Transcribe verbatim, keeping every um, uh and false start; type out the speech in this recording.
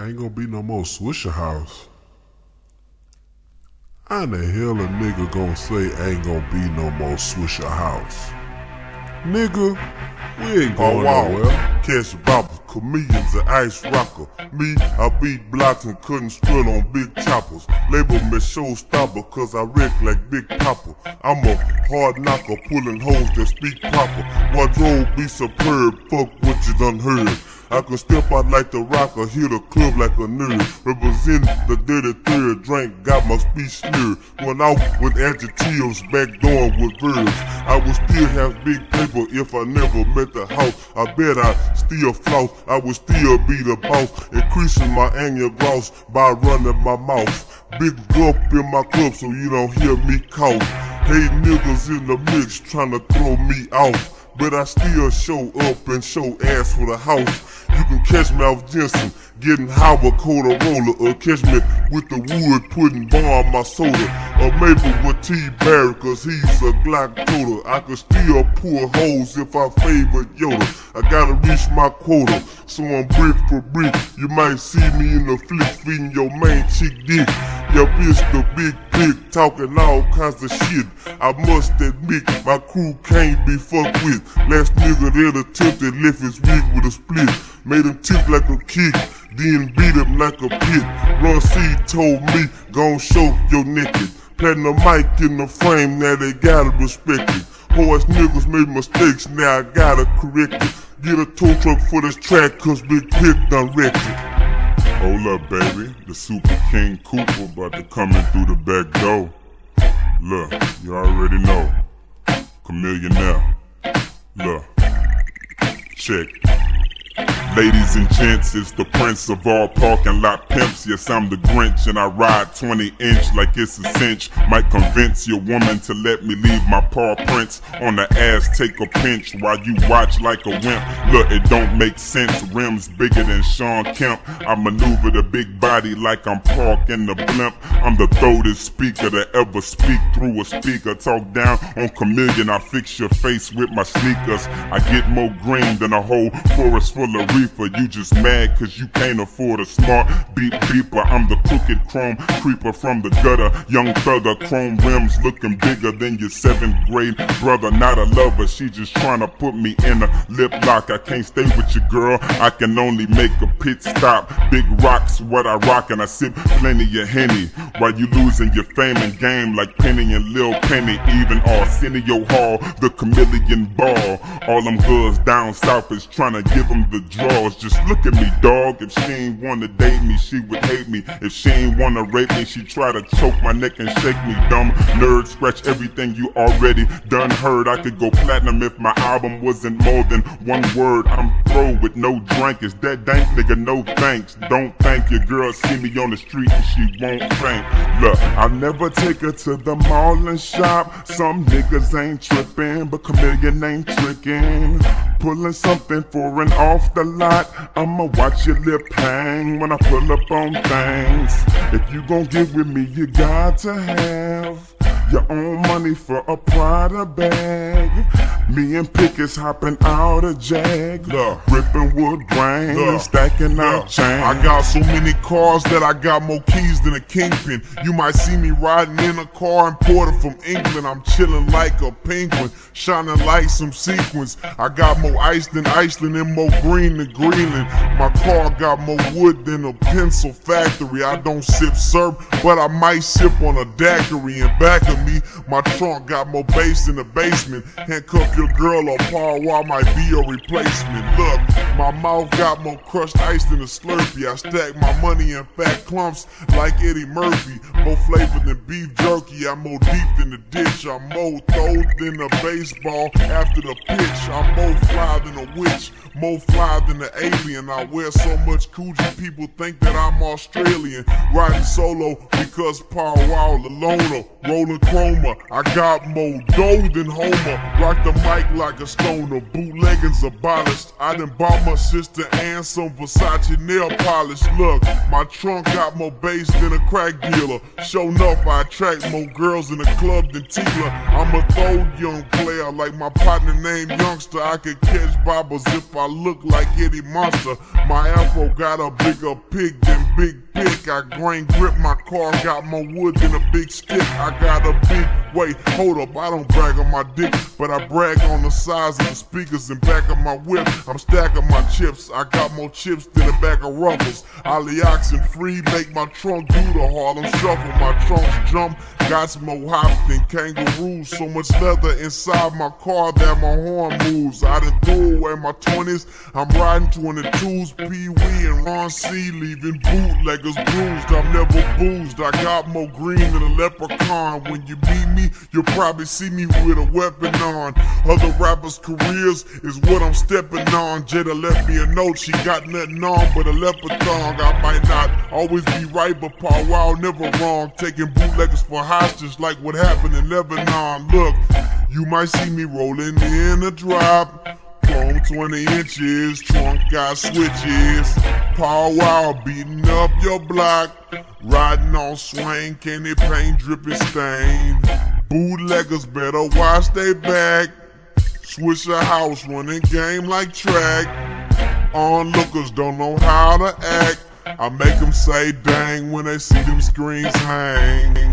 Ain't gonna be no more Swisher House. How in the hell a nigga gonna say ain't gonna be no more Swisher House? Nigga, we ain't going oh, wow. nowhere. Catch boppers, comedians, an ice rocker. Me, I beat blocks and couldn't strut on big choppers. Label me showstopper cause I wreck like Big Papa. I'm a hard knocker, pulling hoes that speak proper. Wardrobe be superb, fuck what you done heard. I can step out like the rocker, hit a club like a nerd. Represent the dirty third, drink got my speech slurred. Went out with adjectives, backdooring with verbs. I would still have big paper if I never met the house. I bet I still floss, I would still be the boss. Increasing my annual gross by running my mouth. Big gulp in my cup so you don't hear me cough. Hey niggas in the mix trying to throw me off, but I still show up and show ass for the house. You can catch me off Jensen, getting high with Coda Roller, or catch me with the wood putting bar on my soda, or maybe with T Barry cause he's a Glock toter. I could still pour holes if I favor Yoda. I gotta reach my quota, so I'm brick for brick. You might see me in the flick feeding your main chick dick. Your bitch the big pig, talking all kinds of shit. I must admit, my crew can't be fucked with. Last nigga that attempted left his wig with a split. Made him tip like a kick, then beat him like a pit. Run C told me, gon' show your naked. Planting a mic in the frame, now they gotta respect it. Horse niggas made mistakes, now I gotta correct it. Get a tow truck for this track, cause Big Pig done wrecked it. Hold up, baby, the Super King Cooper about to come in through the back door. Look, you already know. Chameleon now. Look, check. Ladies and gents, it's the prince of all parking lot pimps. Yes, I'm the Grinch and I ride twenty inch like it's a cinch. Might convince your woman to let me leave my paw prints on the ass, take a pinch while you watch like a wimp. Look, it don't make sense, rims bigger than Sean Kemp. I maneuver the big body like I'm parking the blimp. I'm the throatest speaker to ever speak through a speaker. Talk down on Chameleon, I fix your face with my sneakers. I get more green than a whole forest full of reefers. You just mad cause you can't afford a smart beat beeper. I'm the crooked chrome creeper from the gutter. Young thugger, chrome rims looking bigger than your seventh grade brother. Not a lover, she just trying to put me in a lip lock. I can't stay with you, girl, I can only make a pit stop. Big rocks, what I rock, and I sip plenty of Henny while you losing your fame and game like Penny and Lil Penny. Even Arsenio Hall, the Chameleon ball. All them girls down south is trying to give them the draw. Just look at me, dog. If she ain't wanna date me, she would hate me. If she ain't wanna rape me, she try to choke my neck and shake me. Dumb nerd, scratch everything you already done heard. I could go platinum if my album wasn't more than one word. I'm through with no drink. Is that dank, nigga? No thanks. Don't thank your girl. See me on the street and she won't faint. Look, I'll never take her to the mall and shop. Some niggas ain't tripping, but Chameleon ain't tricking. Pulling something foreign off the lot, I'ma watch your lip hang when I pull up on things. If you gon' get with me, you got to have your own money for a Prada bag. Me and Pickets hopping out of Jag, look, ripping wood grain, look, stacking out chains. I got so many cars that I got more keys than a kingpin. You might see me riding in a car imported from England. I'm chilling like a penguin, shining like some sequins. I got more ice than Iceland and more green than Greenland. My car got more wood than a pencil factory. I don't sip syrup, but I might sip on a daiquiri. In back of me, my trunk got more bass in the basement. Handcuff your girl or Paul Wall might be your replacement. Look, my mouth got more crushed ice than a Slurpee. I stack my money in fat clumps like Eddie Murphy. More flavor than beef jerky. I'm more deep than the ditch. I'm more throw than a baseball after the pitch. I'm more fly than a witch, more fly than the alien. I wear so much Coogee, people think that I'm Australian. Riding solo because Paul Wall alone. Rolling chroma, I got more dough than Homer. Rock the mic like a stoner, bootleggings abolished. I done bought my sister and some Versace nail polish. Look, my trunk got more bass than a crack dealer. Sure enough, I attract more girls in the club than Tila. I'm a throw young player like my partner named Youngster. I could catch bobbers if I look like Eddie Monster. My afro got a bigger pig than big pick. I grain grip my car, got more wood than a big stick. I got a big weight. Hold up, I don't brag on my dick, but I brag on the size of the speakers in back of my whip. I'm stacking my chips. I got more chips than the back of Ruffles. Ollie oxen free, make my trunk do the Harlem Shuffle. My trunks jump, got some more hops than kangaroos. So much leather inside my car that my horn moves. I done threw away my twenties. I'm riding twenty-twos, Pee Wee and Ron C, leaving bootleggers bruised. I'm never boozed. I got more green than a leprechaun. When you beat me, you'll probably see me with a weapon on. Other rappers' careers is what I'm stepping on. Jada left me a note, she got nothing on but a leopard thong. I might not always be right, but Paul Wow never wrong. Taking bootleggers for hostage like what happened in Lebanon. Look, you might see me rolling in a drop. Chrome twenty inches, trunk got switches. Paul Wow beating up your block. Riding on swing, candy paint dripping stain. Bootleggers better watch they back. Swisher house running game like track. Onlookers don't know how to act. I make them say dang when they see them screens hang.